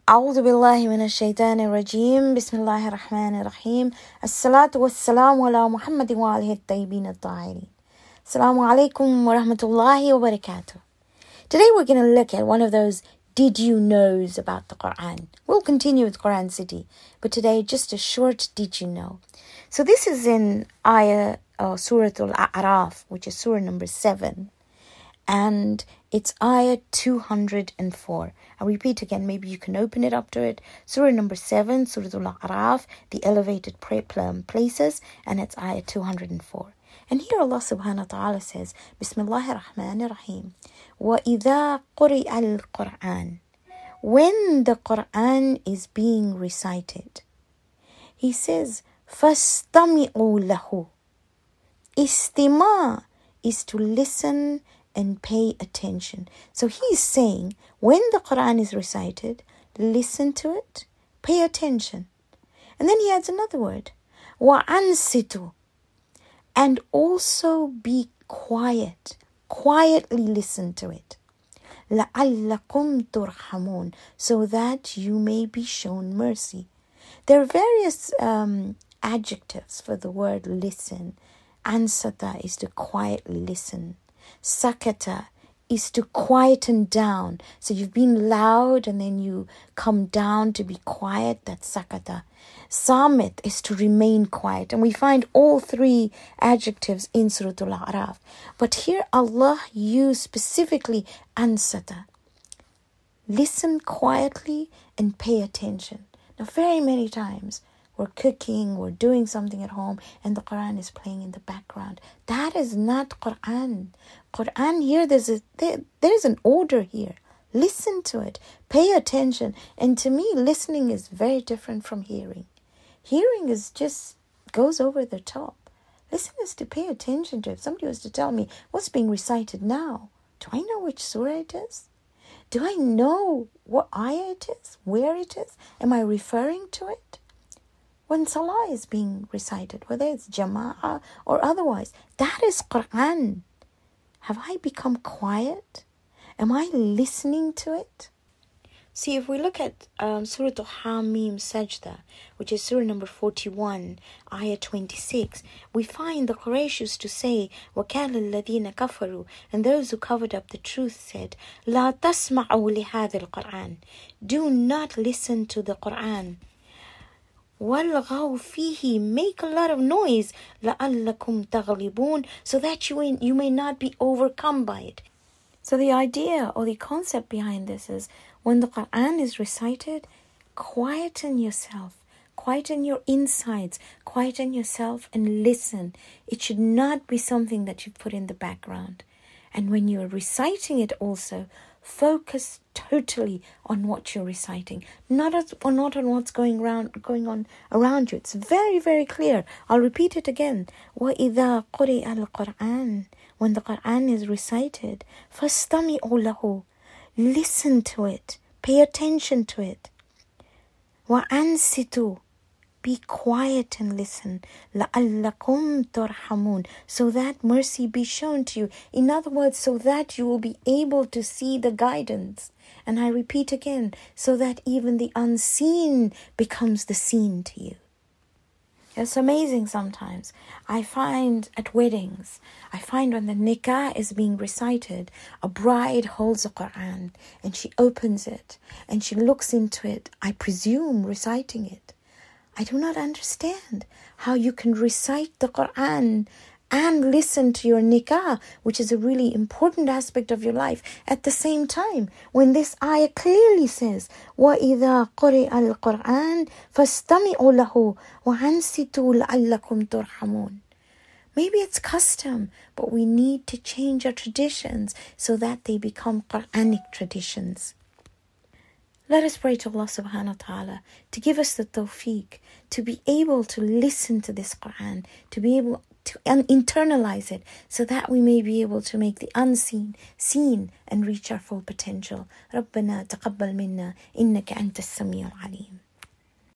أعوذ بالله من الشيطان الرجيم بسم الله الرحمن الرحيم الصلاة والسلام على محمد وآله الطيبين الطاهرين. Assalamu alaikum wa rahmatullahi wa barakatuh. Today we're going to look at one of those did you knows about the Quran. We'll continue with Quran City, but today just a short did you know. So this is in Surah Al-A'raf, which is Surah number 7. And it's ayah 204. I'll repeat again, maybe you can open it up to it. Surah number 7, Surah Al-A'raf, the elevated places, and it's ayah 204. And here Allah subhanahu wa ta'ala says, Bismillahir Rahmanir Rahim. وَإِذَا قُرِئَ الْقُرْآنِ. When the Quran is being recited, He says, فَاسْتَمِعُوا لَهُ. Istima is to listen and pay attention. So he's saying, when the Quran is recited, listen to it, pay attention. And then he adds another word, وَأَنْسِتُوا. And also be quiet, quietly listen to it. لَعَلَّكُمْ تُرْحَمُونَ. So that you may be shown mercy. There are various adjectives for the word listen. Ansata is to quietly listen. Sakata is to quieten down. So you've been loud and then you come down to be quiet. That's sakata. Samit is to remain quiet. And we find all three adjectives in Surah Al-A'raf. But here Allah used specifically ansata. Listen quietly and pay attention. Now very many times we're cooking, we're doing something at home, and the Quran is playing in the background. That is not Quran. Quran here, there's an order here. Listen to it. Pay attention. And to me, listening is very different from hearing. Hearing is just goes over the top. Listen is to pay attention to. If somebody was to tell me what's being recited now, do I know which surah it is? Do I know what ayah it is? Where it is? Am I referring to it? When salah is being recited, whether it's jama'ah or otherwise, that is Quran. Have I become quiet? Am I listening to it? See, if we look at Surah Al-Hamim Sajda, which is Surah number 41, ayah 26, we find the Quraysh used to say, وَكَالَ الَّذِينَ كَفَرُوا. And those who covered up the truth said, لَا تَسْمَعُوا لِهَذَا الْقُرْآنِ. Do not listen to the Quran. وَالْغَوْ فِيهِ. Make a lot of noise. لَعَلَّكُمْ تَغْلِبُونَ. So that you may not be overcome by it. So the idea or the concept behind this is, when the Quran is recited, quieten yourself. Quieten your insides. Quieten yourself and listen. It should not be something that you put in the background. And when you're reciting it also, focus totally on what you're reciting, not on what's going on around you. It's very, very clear. I'll repeat it again. وَإِذَا قُرِئَ الْقُرْآنِ. When the Quran is recited, فَاسْتَمِعُوا لَهُ. Listen to it. Pay attention to it. وَأَنْسِتُوا. Be quiet and listen. لَعَلَّكُمْ تُرْحَمُونَ. So that mercy be shown to you. In other words, so that you will be able to see the guidance. And I repeat again, so that even the unseen becomes the seen to you. It's amazing sometimes. I find at weddings, when the nikah is being recited, a bride holds the Quran and she opens it and she looks into it, I presume reciting it. I do not understand how you can recite the Quran and listen to your nikah, which is a really important aspect of your life, at the same time, when this ayah clearly says, وَإِذَا قُرِئَ الْقُرْآنِ فَاسْتَمِعُوا لَهُ وَأَنْسِتُوا لَعَلَّكُمْ تُرْحَمُونَ. Maybe it's custom, but we need to change our traditions so that they become Quranic traditions. Let us pray to Allah subhanahu wa ta'ala to give us the tawfiq to be able to listen to this Quran, to be able to internalize it so that we may be able to make the unseen seen and reach our full potential. ربنا تقبل منا إنك أنت السميع العليم.